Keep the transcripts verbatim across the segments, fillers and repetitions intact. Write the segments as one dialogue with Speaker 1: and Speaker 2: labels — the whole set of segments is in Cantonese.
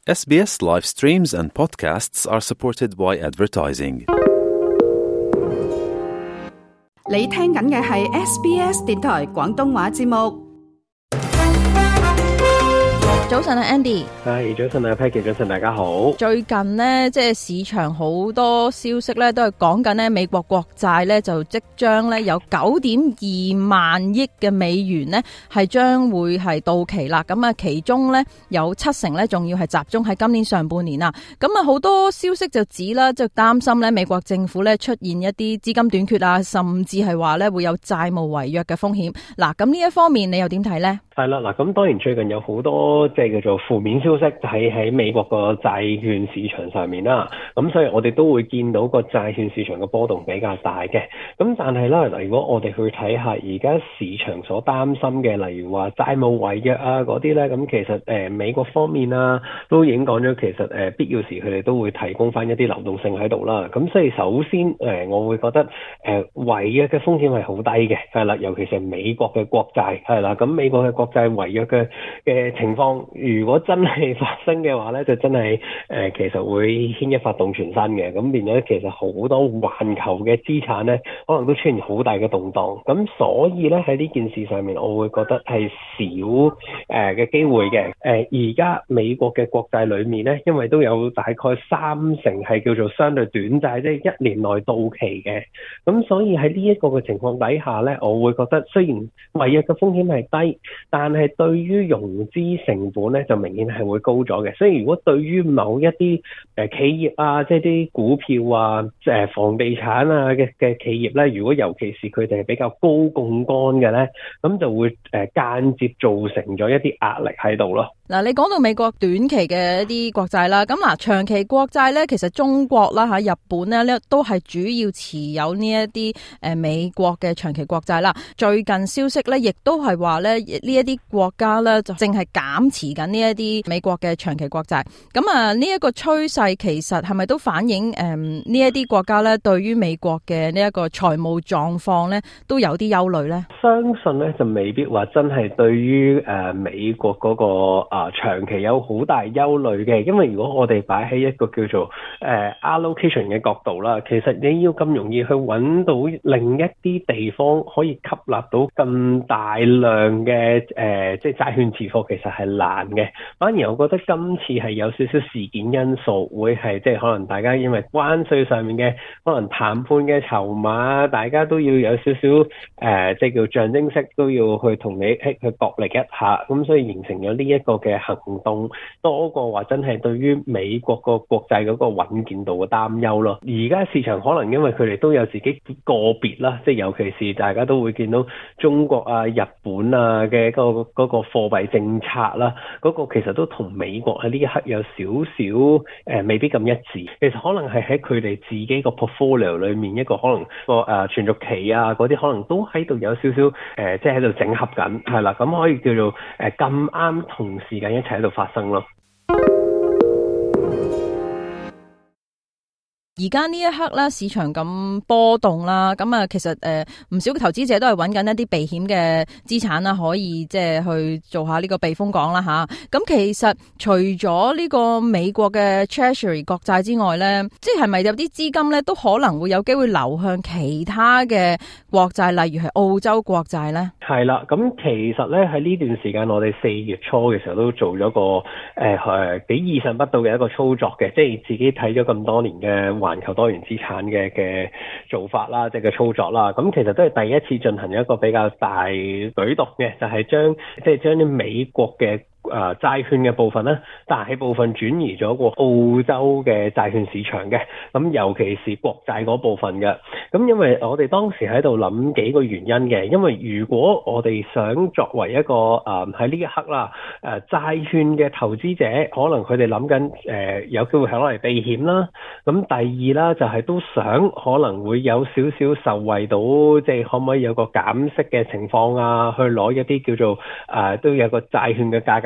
Speaker 1: S B S live streams and podcasts are supported by advertising.
Speaker 2: 你聽緊嘅係 S B S 電台廣東話節目。
Speaker 3: 早晨啊 Andy，
Speaker 4: 係早晨啊 Peggy， 早晨大家好。
Speaker 3: 最近呢，即係市場好多消息咧，都係講緊呢美國國債咧就即將咧有九點二萬億嘅美元呢係將會係到期啦。咁啊，其中咧有七成咧仲要係集中喺今年上半年啦。咁啊，好多消息就指啦，即係擔心咧美國政府咧出現一啲資金短缺啊，甚至係話咧會有債務違約嘅風險。嗱，咁呢一方面你又點睇咧？
Speaker 4: 係啦，嗱，咁當然最近有好多即係叫做負面消息喺喺美國個債券市場上面啦，咁所以我哋都會見到個債券市場嘅波動比較大嘅。咁但係咧，如果我哋去睇下而家市場所擔心嘅，例如話債務違約啊嗰啲咧，咁其實誒、呃、美國方面啊都已經講咗，其實誒、呃、必要時佢哋都會提供翻一啲流動性喺度啦。咁所以首先誒、呃，我會覺得誒、呃、違約嘅風險係好低嘅，係啦，尤其是美國嘅國債係啦，咁美國嘅國債違約嘅嘅情況，如果真係發生嘅話咧，就真係誒、呃、其實會牽一發動全身嘅，咁變咗其實好多環球嘅資產咧，可能都出現好大嘅動盪。咁所以咧喺呢件事上面，我會覺得係少誒嘅機會嘅。誒而家美國嘅國債裏面咧，因為都有大概三成係叫做相對短債，即係一年內到期嘅。咁所以喺呢一個嘅情況底下咧，我會覺得雖然違約嘅風險係低，但係對於融資成本咧就明顯係會高咗嘅。所以如果對於某一啲誒企業啊，即係啲股票啊、誒房地產啊嘅嘅企業咧，如果尤其是佢哋係比較高槓桿嘅咧，咁就會誒間接造成咗一啲壓力喺度咯。
Speaker 3: 嗱，你講到美國短期嘅一啲國債啦，咁嗱長期國債咧，其實中國啦嚇、日本咧呢都係主要持有呢一啲誒美國嘅長期國債啦。最近消息咧，亦都係話咧呢一啲國家咧就正係減持緊呢一啲美國嘅長期國債。咁啊，呢一個趨勢其實係咪都反映誒呢一啲國家咧對於美國嘅呢一個財務狀況咧都有啲憂慮咧？
Speaker 4: 相信咧就未必話真係對於誒美國嗰個啊長期有好大憂慮嘅，因為如果我哋擺喺一個叫做誒 allocation 嘅角度啦，其實你要咁容易去揾到另一啲地方可以吸納到咁大量嘅誒即係債券持貨，其實係難嘅。反而我覺得今次係有少少事件因素，會係即係可能大家因為關稅上面嘅可能談判嘅籌碼，大家都要有少少誒即係叫象徵式都要去同你去角力一下，咁所以形成咗呢一個嘅行動，多過話真係對於美國個國債嗰個穩健度嘅擔憂咯。而家市場可能因為佢哋都有自己個別啦，即係尤其是大家都會見到中國啊、日本啊嘅嗰個嗰個貨幣政策啦，嗰個其實都同美國喺呢一刻有少少誒未必咁一致。其實可能係喺佢哋自己個 portfolio 裏面一個可能個誒存續期啊嗰啲，可能都喺度有少少誒即係喺度整合緊，係啦，咁可以叫做誒咁啱同時間一齊喺度發生咯。
Speaker 3: 而家呢一刻咧，市場咁波動啦，咁啊，其實誒唔少嘅投資者都係揾緊一啲避險嘅資產啦，可以即係去做下呢個避風港啦吓。咁其實除咗呢個美國嘅 Treasury 國債之外咧，即係咪有啲資金咧都可能會有機會流向其他嘅國債，例如係澳洲國債咧？係
Speaker 4: 啦，咁其實咧喺呢段時間，我哋四月初嘅時候都做咗個誒誒幾意想不到嘅一個操作嘅，即係自己睇咗咁多年嘅環球多元資產嘅嘅做法啦，即係嘅操作啦。咁其實都係第一次進行一個比較大舉動嘅，就係將即係將啲美國嘅誒、呃、債券嘅部分咧，大部分轉移咗過澳洲嘅債券市場嘅，咁尤其是國債嗰部分嘅。咁因為我哋當時喺度諗幾個原因嘅，因為如果我哋想作為一個誒喺呢一刻啦，誒、呃、債券嘅投資者，可能佢哋諗緊誒有機會係攞嚟避險啦。咁第二啦，就係、是、都想可能會有少少受惠到，即係可唔可以有個減息嘅情況啊，去攞一啲叫做誒、呃、都有個債券嘅價格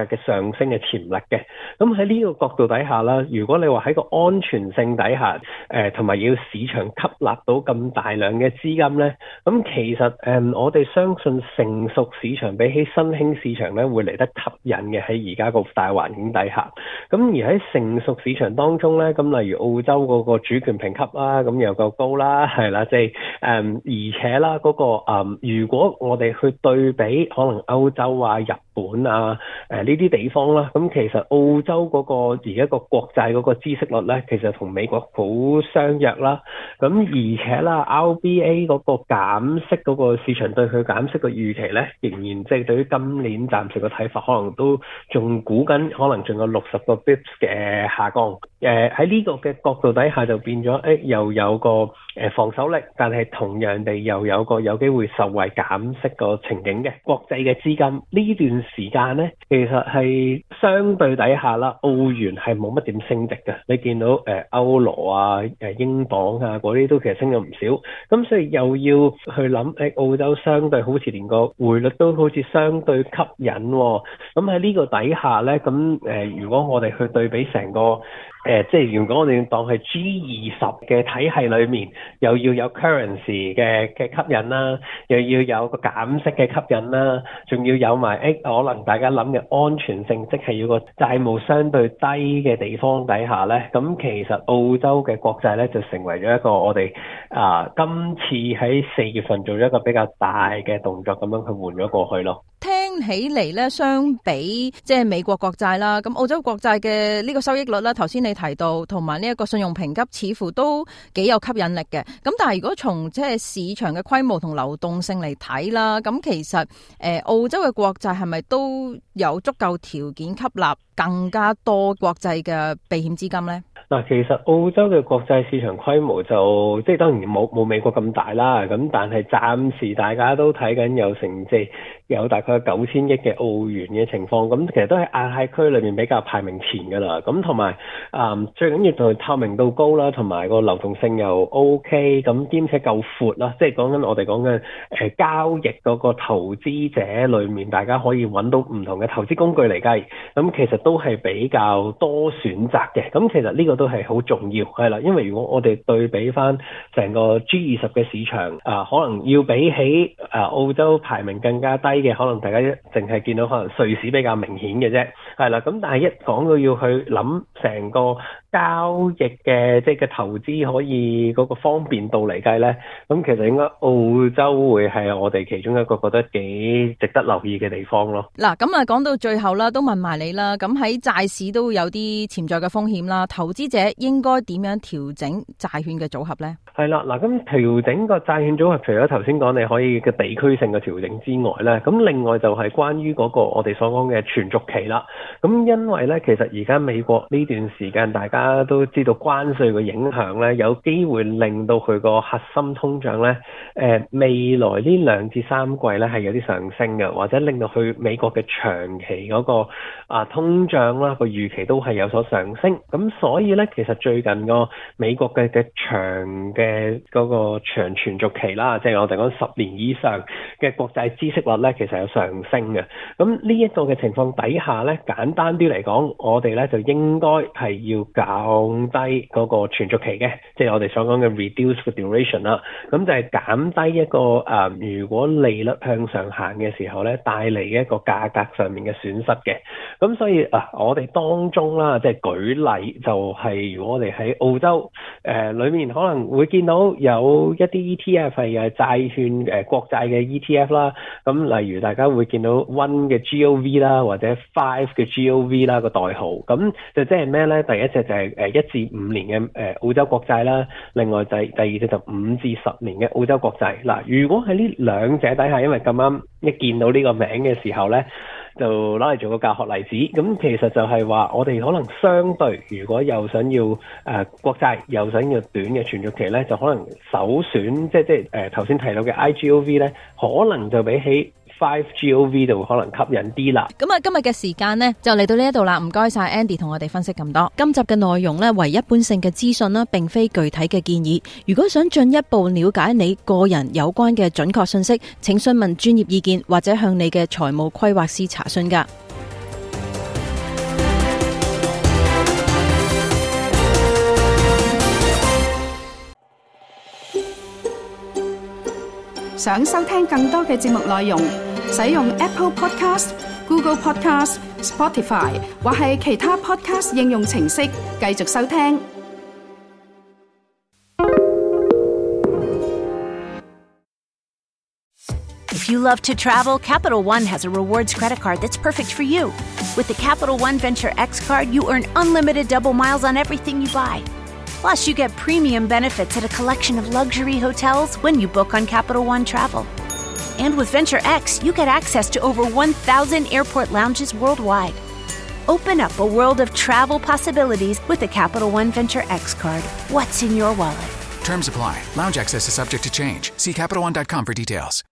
Speaker 4: 格嘅上升嘅潛力嘅。咁喺呢個角度底下啦，如果你話喺個安全性底下，誒同埋要市場吸納到咁大量嘅資金咧，咁其實誒、嗯、我哋相信成熟市場比起新興市場咧會嚟得吸引嘅，喺而家個大環境底下。咁而喺成熟市場當中咧，咁例如澳洲嗰個主權評級啦，咁又夠高啦，係啦，即係誒而且啦嗰、嗰個、嗯、如果我哋去對比可能歐洲啊、日本啊誒呢啲地方啦，咁其實澳洲嗰個而家個國債嗰個孳息率咧，其實同美國好相若啦。咁而且啦 ，R B A 嗰個減息嗰個市場對佢減息嘅預期咧，仍然即係對於今年暫時嘅睇法，可能都仲估緊，可能仲有六十個 bips 嘅下降。誒喺呢個嘅角度底下，就變咗誒、欸、又有個誒防守力，但係同樣地又有個有機會受惠減息個情景嘅國際嘅資金呢段時間咧，其實係相對底下啦，澳元係冇乜點升值嘅。你見到誒、呃、歐羅啊、誒英鎊啊嗰啲都其實升咗唔少，咁所以又要去諗誒澳洲相對好似連個匯率都好似相對吸引喎、哦。咁喺呢個底下咧，咁誒、呃、如果我哋去對比成個誒、呃，即係如果我哋當係 G 二十嘅體系裏面，又要有 currency 嘅嘅吸引啦，又要有個減息嘅吸引啦，仲要有埋誒可能大家諗嘅安全性，即係要個債務相對低嘅地方底下咧，咁其實澳洲嘅國債咧就成為咗一個我哋啊、呃、今次喺四月份做咗一個比較大嘅動作，咁樣去換咗過去咯。
Speaker 3: 聽起嚟咧，相比即係美國國債啦，咁澳洲國債嘅呢個收益率啦，頭先你提到，同埋呢一個信用評級似乎都幾有吸引力嘅。咁但係如果從即係市場嘅規模同流動性嚟睇啦，咁其實誒、呃、澳洲嘅國債係咪都有足夠條件吸納更加多國際嘅避險資金咧？
Speaker 4: 嗱，其實澳洲嘅國際市場規模就即係當然冇冇美國咁大啦，咁但係暫時大家都睇緊有成即係有大概九千億嘅澳元嘅情況，咁其實都係亞太區裏面比較排名前㗎啦。咁同埋誒最緊要就係透明度高啦，同埋個流動性又 OK，咁兼且夠闊啦。即係講緊我哋講緊誒交易嗰個投資者裏面，大家可以揾到唔同嘅投資工具嚟計，咁其實都係比較多選擇嘅。咁其實呢個都係好重要，係啦，因為如果我哋對比翻成個 G 二十嘅市場，啊、呃，可能要比起啊、呃、澳洲排名更加低嘅，可能大家一淨係見到可能瑞士比較明顯嘅啫，係啦，咁但係一講到要去諗成個交易嘅即係嘅投資可以嗰個方便度嚟計咧，咁其實應該澳洲會係我哋其中一個覺得幾值得留意嘅地方咯。
Speaker 3: 嗱，咁啊講到最後啦，都問埋你啦，咁喺債市都會有啲潛在嘅風險啦，投資者應該點樣調整債券嘅組合咧？係
Speaker 4: 啦，嗱，咁調整個債券組合，除咗頭先講你可以嘅地區性嘅調整之外咧，咁另外就係關於嗰個我哋所講嘅存續期啦。咁因為咧，其實而家美國呢段時間大家都知道關稅嘅影響咧，有機會令到佢個核心通脹咧，誒、呃、未來呢兩至三季咧係有啲上升嘅，或者令到佢美國嘅長期嗰、那個啊通脹啦個預期都係有所上升。咁所以咧，其實最近個美國嘅嘅長嘅嗰個長存續期啦，即係我哋講十年以上嘅國債孳息率咧，其實有上升嘅。咁呢一個嘅情況底下咧，簡單啲嚟講，我哋咧就應該係要降低嗰個存續期嘅，即係我哋所講嘅 reduce the duration 啦。咁就係減低一個誒、呃，如果利率向上行嘅時候咧，帶嚟嘅一個價格上面嘅損失嘅。咁所以啊，我哋當中啦，即係舉例就係、是、如果我哋喺澳洲誒、呃、裏面可能會見到有一啲 E T F 係誒債券誒、呃、國債嘅 E T F 啦。咁例如大家會見到 one 嘅 G O V 啦，或者 five 嘅 G O V 啦個代號。咁就即係咩咧？第一隻就係誒一至五年嘅誒澳洲國債啦，另外就係第二隻就五至十年嘅澳洲國債。嗱，如果喺呢兩者底下，因為咁啱一見到呢個名嘅時候咧，就攞嚟做個教學例子。咁其實就係話，我哋可能相對，如果又想要誒、呃、國債，又想要短嘅存續期咧，就可能首選即係即係誒頭先提到嘅 I G O V 咧，可能就比起five G O V 就可能吸引啲啦。咁啊，今日嘅時間呢就嚟到呢一度啦，唔該晒 Andy 同我哋分析咁多。今集嘅內容呢為一般性嘅資訊啦，並非具體嘅建議。如果想進一步了解你個人有關嘅準確信息，請詢問專業意見或者向你嘅財務規劃師查詢㗎。
Speaker 2: 想收聽更多嘅節目內容，使用 Apple Podcast、Google Podcast、Spotify 或係其他 Podcast 應用程式繼續收聽。
Speaker 5: If you love to travel, Capital One has a rewards credit card that's perfect for you. With the Capital One Venture X card, you earn unlimited double miles on everything you buy. Plus, you get premium benefits at a collection of luxury hotels when you book on Capital One Travel. And with Venture X, you get access to over one thousand airport lounges worldwide. Open up a world of travel possibilities with the Capital One Venture X card. What's in your wallet?
Speaker 6: Terms apply. Lounge access is subject to change. See Capital One dot com for details.